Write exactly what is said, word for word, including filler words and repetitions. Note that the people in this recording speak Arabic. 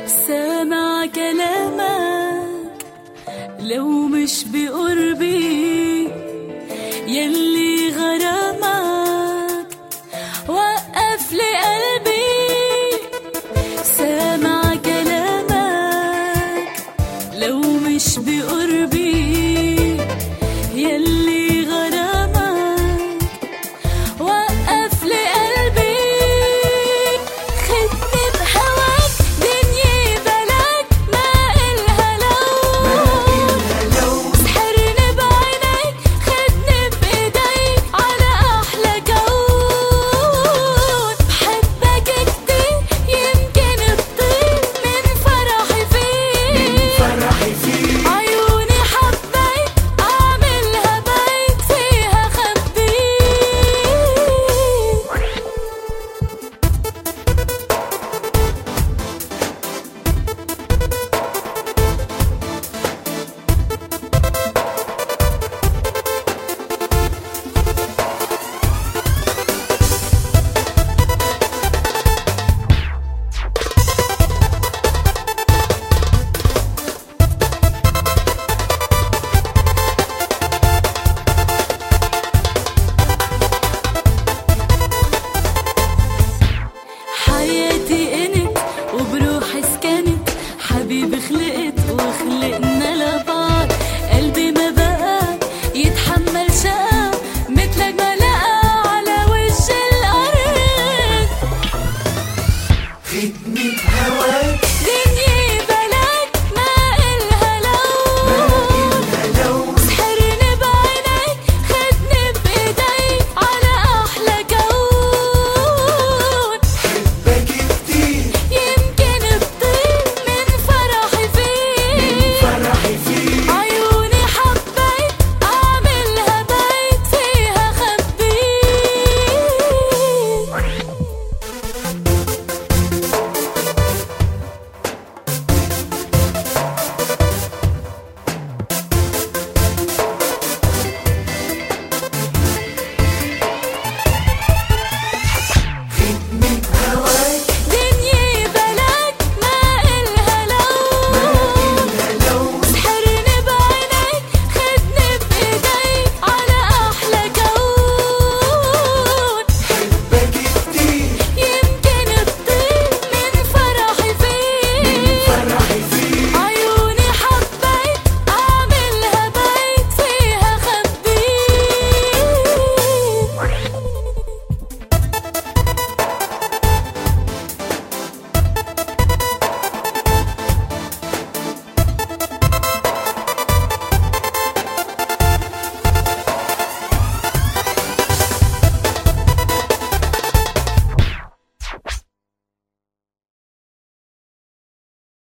سامع كلامك لو مش بقربي، يلي غرامك وقف لي قلبي. سامع كلامك لو مش بقربي، يلي غرامك وقف لي قلبي. خدني بهواك دنيا بلاك ما إلها لو، سحرني بعينيك خدني بإيديك على أحلى كون. بحبك كتير يمكن تطير من فرحي فيك، عيوني حبيت أعملها بيت فيها خبيك. حياتي انت وبروحي سكنت، حبيبي خلقت